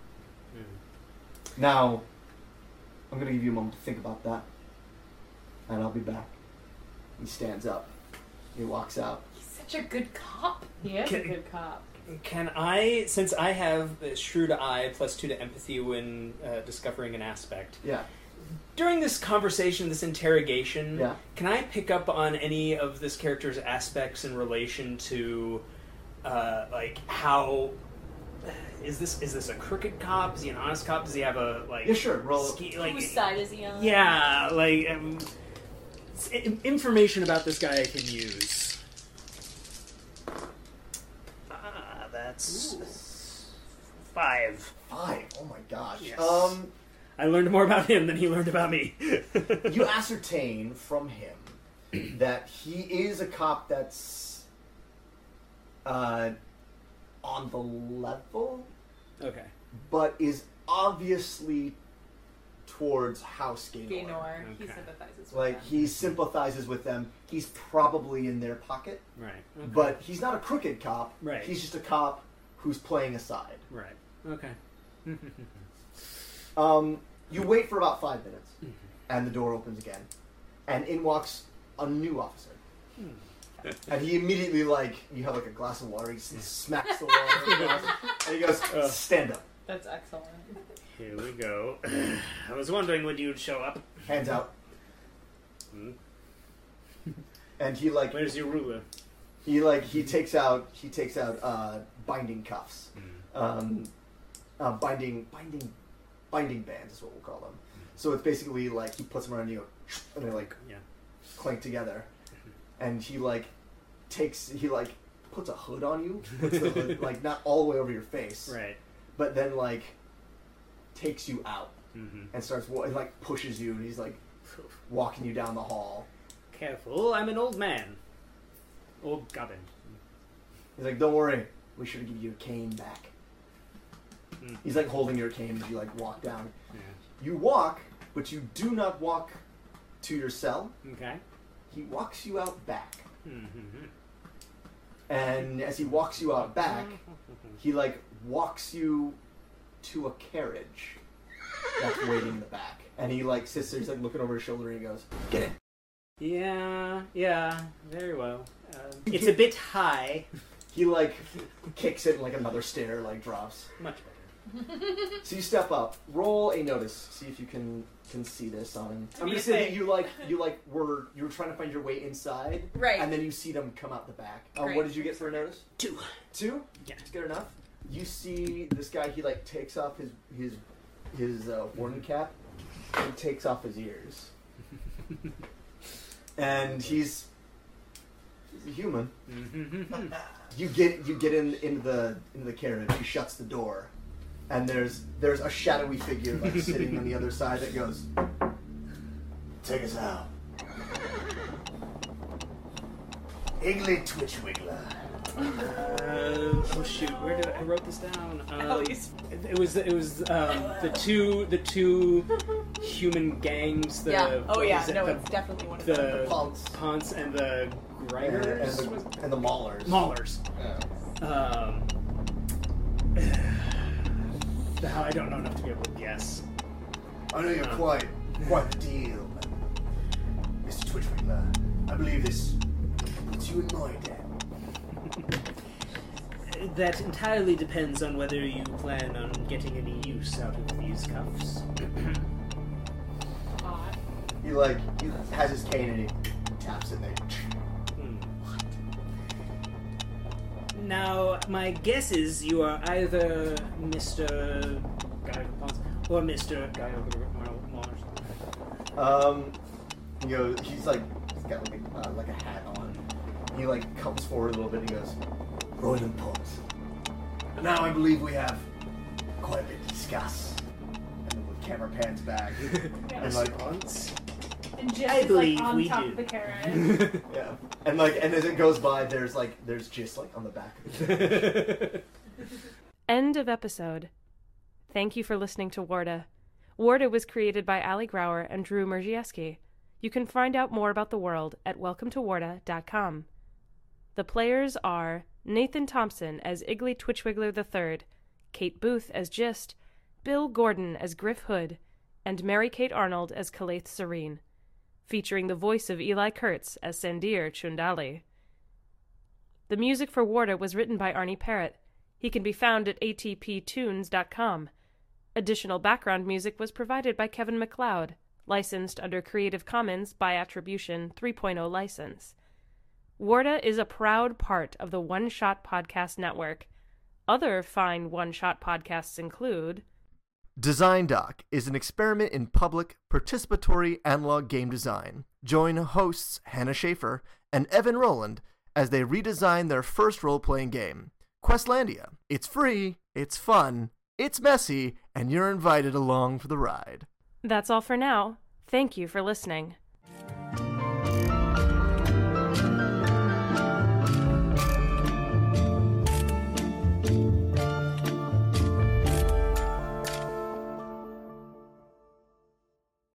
Hmm. Now, I'm going to give you a moment to think about that, and I'll be back. He stands up. He walks out. He's such a good cop. He is Can- a good cop. Can I, since I have a shrewd eye plus two to empathy when uh, discovering an aspect, Yeah. during this conversation, this interrogation, Yeah. can I pick up on any of this character's aspects in relation to, uh, like, how is this is this a crooked cop? Is he an honest cop? Does he have a like? Yeah, sure. Roll. ski- like, Whose side is he on? yeah, like um, s- i- information about this guy I can use. Ah, that's five. Five. Oh my gosh. Yes. Um, I learned more about him than he learned about me. you ascertain from him that he is a cop that's uh, on the level, Okay. but is obviously towards House Gaynor. Gaynor, he Okay. sympathizes with Like, them. he sympathizes with them. He's probably in their pocket, Right. Okay. but he's not a crooked cop. Right. He's just a cop who's playing a side. Right. Okay. Um, you wait for about five minutes, Mhm. and the door opens again, and in walks a new officer. Hmm. And he immediately, like, you have like a glass of water, he smacks the water, and he goes, stand up. That's excellent. Here we go. I was wondering when you'd show up. Hands out. Hmm. And he like Where's your ruler? He like he takes out he takes out uh, binding cuffs. Mm. Um, uh, binding binding binding bands is what we'll call them. Mm. So it's basically like he puts them around you and they like yeah. clank together. And he like takes he like puts a hood on you, puts the hood like not all the way over your face. Right. But then like takes you out mm-hmm. and starts and like pushes you and he's like walking you down the hall. Careful, I'm an old man. Old goblin. He's like, don't worry, we should give you a cane back. Mm. He's like holding your cane as you like walk down. Yeah. You walk, but you do not walk to your cell. Okay. He walks you out back. Mm-hmm. And as he walks you out back, he like walks you to a carriage that's waiting in the back. And he like sits there, he's like looking over his shoulder and he goes, get in. Yeah, yeah, very well. Um, it's a bit high. He like kicks it and like another stair like drops. Much better. So you step up, roll a notice, see if you can can see this on him. I'm Me gonna to say that say. you like you like were you were trying to find your way inside, Right. and then you see them come out the back. Uh, Great. what did you get for a notice? Two. Two? Yeah. It's good enough. You see this guy. He like takes off his his his uh, warden cap and takes off his ears, and he's he's a human. Mm-hmm. You get you get in into the into the carriage. He shuts the door, and there's there's a shadowy figure like sitting on the other side that goes, "Take us out, Iggly Twitchwiggler." Uh, oh shoot! Where did I, I wrote this down? Um, At least. it was it was um, the two the two human gangs. The, Yeah. Oh what yeah. was it? No, the, it's definitely one of them. the Ponce. Ponce and the And, Grinders. and, the, and the Maulers. Maulers. Yeah. Um, now I don't know enough to be able to guess. I know you're Um, quite quite the deal, Mister Twitchwiggler. I believe this puts you in my debt. That entirely depends on whether you plan on getting any use out of these cuffs. Odd. He like he has his cane and he taps it there. Hmm. Now, my guess is you are either Mister Guy Ponce or Mister Guy Maulers. Um, you know, he's like he's got like a, uh, like a hat on. He like comes forward a little bit and he goes, Royland Ponce. And now I believe we have quite a bit to discuss. And then the camera pans back and like Ponce? And Jess I is believe like on we top do. of the carriage. yeah, and like and as it goes by, there's like there's just like on the back of the End of episode. Thank you for listening to Warda. Warda was created by Ali Grauer and Drew Merzieski. You can find out more about the world at welcome to warda dot com. The players are Nathan Thompson as Iggly Twitchwiggler the third, Kate Booth as Gist, Bill Gordon as Griff Hood, and Mary Kate Arnold as Kalaith Serene, featuring the voice of Eli Kurtz as Sandir Chundali. The music for Warda was written by Arnie Parrott. He can be found at a t p tunes dot com. Additional background music was provided by Kevin MacLeod, licensed under Creative Commons by Attribution three point oh license. Warda is a proud part of the One Shot Podcast Network. Other fine One Shot podcasts include Design Doc is an experiment in public, participatory analog game design. Join hosts Hannah Schaefer and Evan Rowland as they redesign their first role-playing game, Questlandia. It's free, it's fun, it's messy, and you're invited along for the ride. That's all for now. Thank you for listening.